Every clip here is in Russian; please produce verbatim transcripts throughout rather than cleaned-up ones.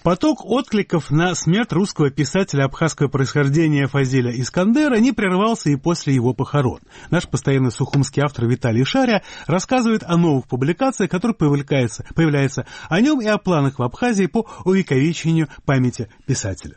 Поток откликов на смерть русского писателя абхазского происхождения Фазиля Искандера не прервался и после его похорон. Наш постоянный сухумский автор Виталий Шаря рассказывает о новых публикациях, которые появляются, появляются о нем и о планах в Абхазии по увековечению памяти писателя.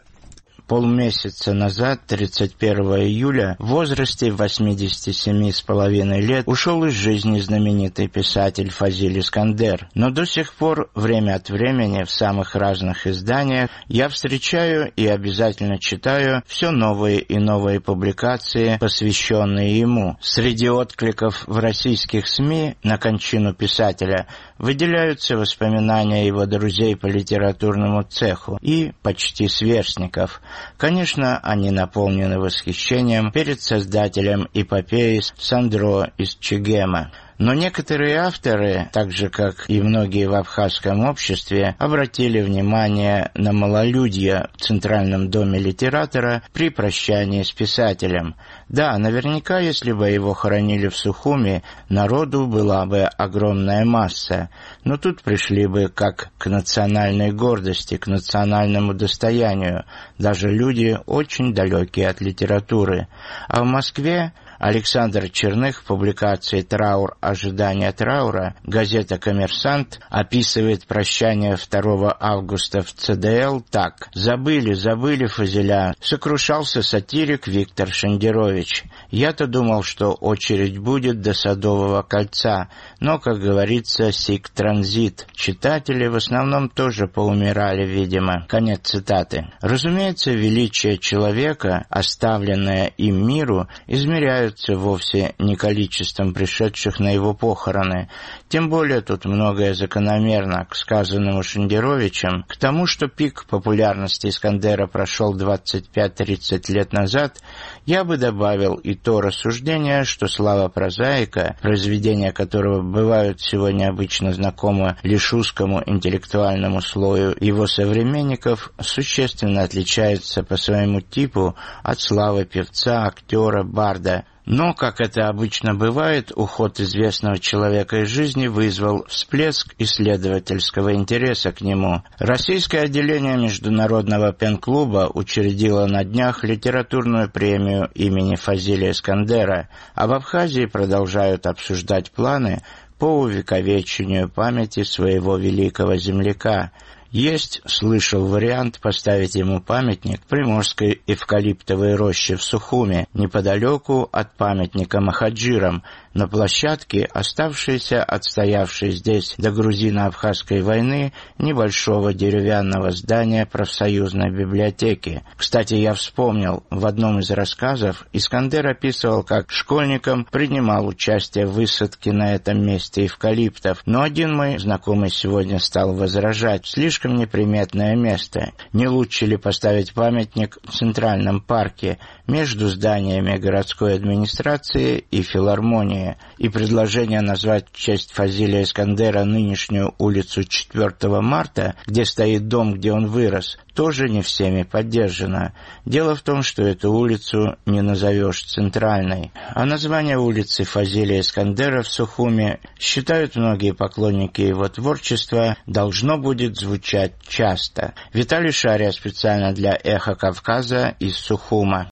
Полмесяца назад, тридцать первого июля, в возрасте восьмидесяти семи с половиной лет ушел из жизни знаменитый писатель Фазиль Искандер. Но до сих пор, время от времени, в самых разных изданиях, я встречаю и обязательно читаю все новые и новые публикации, посвященные ему. Среди откликов в российских СМИ на кончину писателя выделяются воспоминания его друзей по литературному цеху и почти сверстников. Конечно, они наполнены восхищением перед создателем эпопеи Сандро из Чегема. Но некоторые авторы, так же как и многие в абхазском обществе, обратили внимание на малолюдье в Центральном доме литератора при прощании с писателем. Да, наверняка, если бы его хоронили в Сухуми, народу была бы огромная масса, но тут пришли бы как к национальной гордости, к национальному достоянию, даже люди, очень далекие от литературы. А в Москве Александр Черных в публикации «Траур. Ожидание траура», газета «Коммерсант» описывает прощание второго августа в ЦДЛ так: «Забыли, забыли Фазиля», сокрушался сатирик Виктор Шендерович. «Я-то думал, что очередь будет до Садового кольца, но, как говорится, сик транзит. Читатели в основном тоже поумирали, видимо». Конец цитаты. Разумеется, величие человека, оставленное им миру, измеряют вовсе не количеством пришедших на его похороны. Тем более тут многое закономерно к сказанному Шендеровичем, к тому, что пик популярности Искандера прошел двадцать пять-тридцать лет назад, я бы добавил и то рассуждение, что слава прозаика, произведения которого бывают сегодня обычно знакомы лишь узкому интеллектуальному слою его современников, существенно отличается по своему типу от славы певца, актера, барда. Но, как это обычно бывает, уход известного человека из жизни вызвал всплеск исследовательского интереса к нему. Российское отделение Международного пен-клуба учредило на днях литературную премию имени Фазиля Искандера, а в Абхазии продолжают обсуждать планы по увековечению памяти своего великого земляка. Есть, слышал вариант поставить ему памятник в Приморской эвкалиптовой роще в Сухуме, неподалеку от памятника Махаджирам, на площадке, оставшейся отстоявшей здесь до грузино-абхазской войны, небольшого деревянного здания профсоюзной библиотеки. Кстати, я вспомнил, в одном из рассказов Искандер описывал, как школьником принимал участие в высадке на этом месте эвкалиптов, но один мой знакомый сегодня стал возражать: слишком неприметное место. Не лучше ли поставить памятник в Центральном парке между зданиями городской администрации и филармонии? И предложение назвать в честь Фазиля Искандера нынешнюю улицу четвёртого марта, где стоит дом, где он вырос, тоже не всеми поддержано. Дело в том, что эту улицу не назовешь центральной. А название улицы Фазиля Искандера в Сухуме, считают многие поклонники его творчества, должно будет звучать часто. Виталий Шаря специально для «Эхо Кавказа» из Сухума.